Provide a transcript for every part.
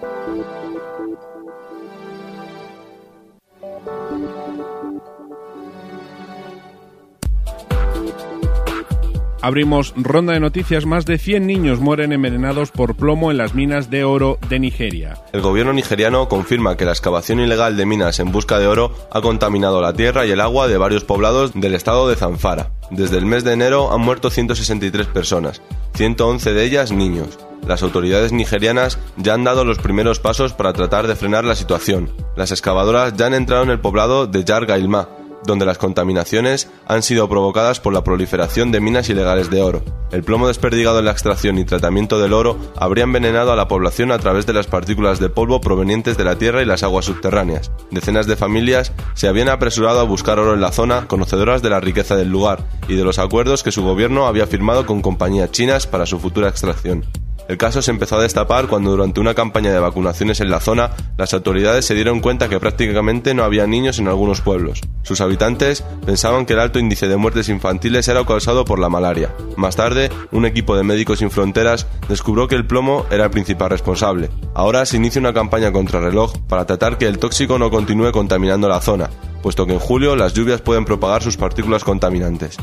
Abrimos ronda de noticias. Más de 100 niños mueren envenenados por plomo en las minas de oro de Nigeria. El gobierno nigeriano confirma que la excavación ilegal de minas en busca de oro ha contaminado la tierra y el agua de varios poblados del estado de Zamfara. Desde el mes de enero han muerto 163 personas, 111 de ellas niños. Las autoridades nigerianas ya han dado los primeros pasos para tratar de frenar la situación. Las excavadoras ya han entrado en el poblado de Yargailma, donde las contaminaciones han sido provocadas por la proliferación de minas ilegales de oro. El plomo desperdigado en la extracción y tratamiento del oro habría envenenado a la población a través de las partículas de polvo provenientes de la tierra y las aguas subterráneas. Decenas de familias se habían apresurado a buscar oro en la zona, conocedoras de la riqueza del lugar y de los acuerdos que su gobierno había firmado con compañías chinas para su futura extracción. El caso se empezó a destapar cuando durante una campaña de vacunaciones en la zona, las autoridades se dieron cuenta que prácticamente no había niños en algunos pueblos. Sus habitantes pensaban que el alto índice de muertes infantiles era causado por la malaria. Más tarde, un equipo de Médicos Sin Fronteras descubrió que el plomo era el principal responsable. Ahora se inicia una campaña contrarreloj para tratar que el tóxico no continúe contaminando la zona, puesto que en julio las lluvias pueden propagar sus partículas contaminantes.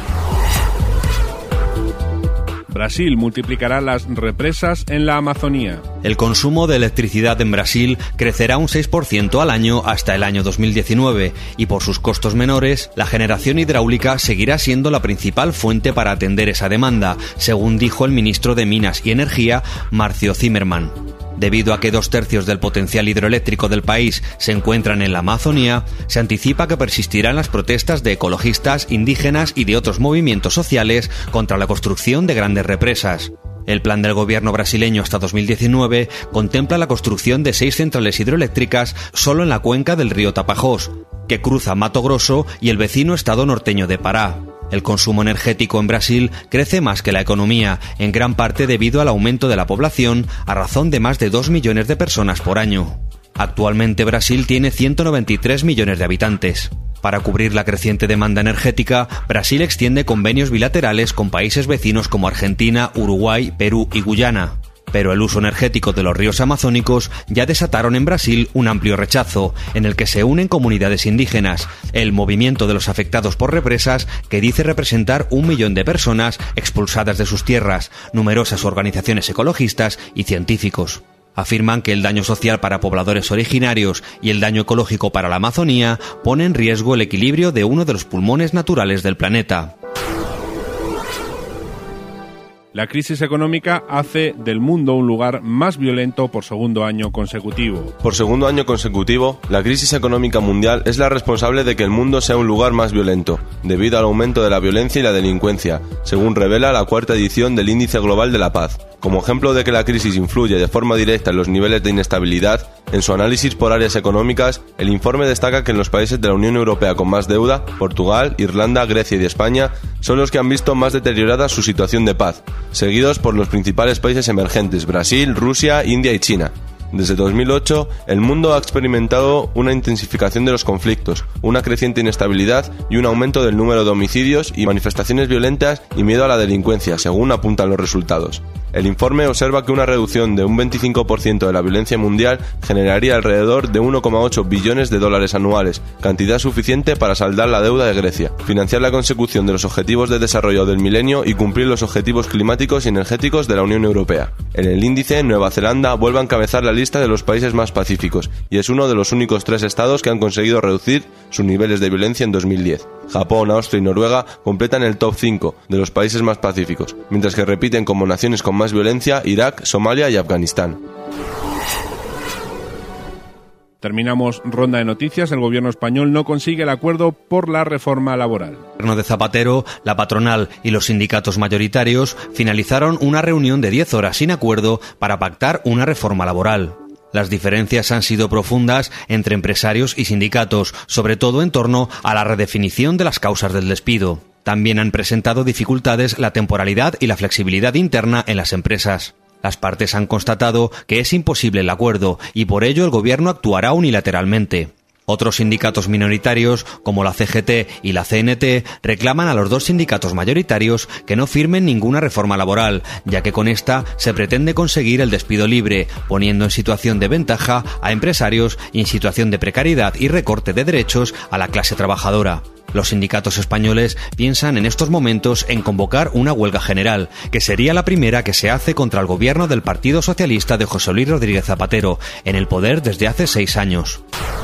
Brasil multiplicará las represas en la Amazonía. El consumo de electricidad en Brasil crecerá un 6% al año hasta el año 2019 y por sus costos menores, la generación hidráulica seguirá siendo la principal fuente para atender esa demanda, según dijo el ministro de Minas y Energía, Márcio Zimmermann. Debido a que 2/3 del potencial hidroeléctrico del país se encuentran en la Amazonía, se anticipa que persistirán las protestas de ecologistas, indígenas y de otros movimientos sociales contra la construcción de grandes represas. El plan del gobierno brasileño hasta 2019 contempla la construcción de 6 centrales hidroeléctricas solo en la cuenca del río Tapajós, que cruza Mato Grosso y el vecino estado norteño de Pará. El consumo energético en Brasil crece más que la economía, en gran parte debido al aumento de la población, a razón de más de 2 millones de personas por año. Actualmente Brasil tiene 193 millones de habitantes. Para cubrir la creciente demanda energética, Brasil extiende convenios bilaterales con países vecinos como Argentina, Uruguay, Perú y Guyana. Pero el uso energético de los ríos amazónicos ya desataron en Brasil un amplio rechazo, en el que se unen comunidades indígenas, el movimiento de los afectados por represas, que dice representar 1 millón de personas expulsadas de sus tierras, numerosas organizaciones ecologistas y científicos. Afirman que el daño social para pobladores originarios y el daño ecológico para la Amazonía pone en riesgo el equilibrio de uno de los pulmones naturales del planeta. La crisis económica hace del mundo un lugar más violento por segundo año consecutivo. Por segundo año consecutivo, la crisis económica mundial es la responsable de que el mundo sea un lugar más violento, debido al aumento de la violencia y la delincuencia, según revela la 4ª edición del Índice Global de la Paz. Como ejemplo de que la crisis influye de forma directa en los niveles de inestabilidad, en su análisis por áreas económicas, el informe destaca que en los países de la Unión Europea con más deuda, Portugal, Irlanda, Grecia y España, son los que han visto más deteriorada su situación de paz, seguidos por los principales países emergentes, Brasil, Rusia, India y China. Desde 2008, el mundo ha experimentado una intensificación de los conflictos, una creciente inestabilidad y un aumento del número de homicidios y manifestaciones violentas y miedo a la delincuencia, según apuntan los resultados. El informe observa que una reducción de un 25% de la violencia mundial generaría alrededor de 1,8 billones de dólares anuales, cantidad suficiente para saldar la deuda de Grecia, financiar la consecución de los objetivos de desarrollo del milenio y cumplir los objetivos climáticos y energéticos de la Unión Europea. En el índice, Nueva Zelanda vuelve a encabezar la lista de los países más pacíficos y es uno de los únicos 3 estados que han conseguido reducir sus niveles de violencia en 2010. Japón, Austria y Noruega completan el top 5 de los países más pacíficos, mientras que repiten como naciones con más violencia Irak, Somalia y Afganistán. Terminamos ronda de noticias. El gobierno español no consigue el acuerdo por la reforma laboral. El gobierno de Zapatero, la patronal y los sindicatos mayoritarios finalizaron una reunión de 10 horas sin acuerdo para pactar una reforma laboral. Las diferencias han sido profundas entre empresarios y sindicatos, sobre todo en torno a la redefinición de las causas del despido. También han presentado dificultades la temporalidad y la flexibilidad interna en las empresas. Las partes han constatado que es imposible el acuerdo y por ello el gobierno actuará unilateralmente. Otros sindicatos minoritarios, como la CGT y la CNT, reclaman a los dos sindicatos mayoritarios que no firmen ninguna reforma laboral, ya que con esta se pretende conseguir el despido libre, poniendo en situación de ventaja a empresarios y en situación de precariedad y recorte de derechos a la clase trabajadora. Los sindicatos españoles piensan en estos momentos en convocar una huelga general, que sería la primera que se hace contra el gobierno del Partido Socialista de José Luis Rodríguez Zapatero, en el poder desde hace 6 años.